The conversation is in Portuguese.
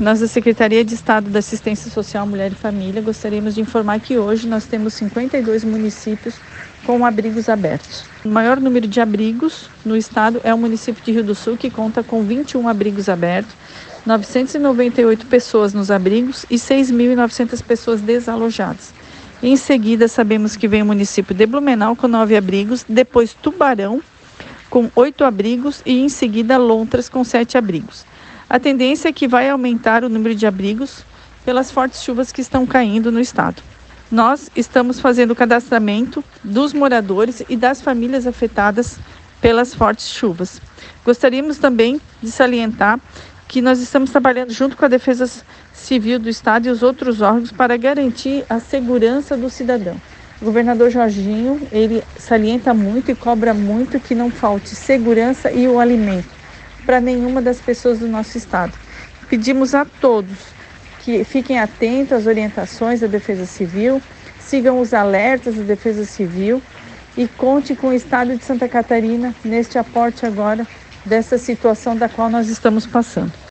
nós da Secretaria de Estado da Assistência Social, Mulher e Família gostaríamos de informar que hoje nós temos 52 municípios com abrigos abertos. O maior número de abrigos no estado é o município de Rio do Sul, que conta com 21 abrigos abertos, 998 pessoas nos abrigos e 6.900 pessoas desalojadas. Em seguida, sabemos que vem o município de Blumenau com 9 abrigos, depois Tubarão com 8 abrigos e em seguida Lontras com 7 abrigos. A tendência é que vai aumentar o número de abrigos pelas fortes chuvas que estão caindo no estado. Nós estamos fazendo o cadastramento dos moradores e das famílias afetadas pelas fortes chuvas. Gostaríamos também de salientar que nós estamos trabalhando junto com a Defesa Civil do Estado e os outros órgãos para garantir a segurança do cidadão. O governador Jorginho, ele salienta muito e cobra muito que não falte segurança e o alimento para nenhuma das pessoas do nosso estado. Pedimos a todos que fiquem atentos às orientações da Defesa Civil, sigam os alertas da Defesa Civil e contem com o estado de Santa Catarina neste aporte agora dessa situação da qual nós estamos passando.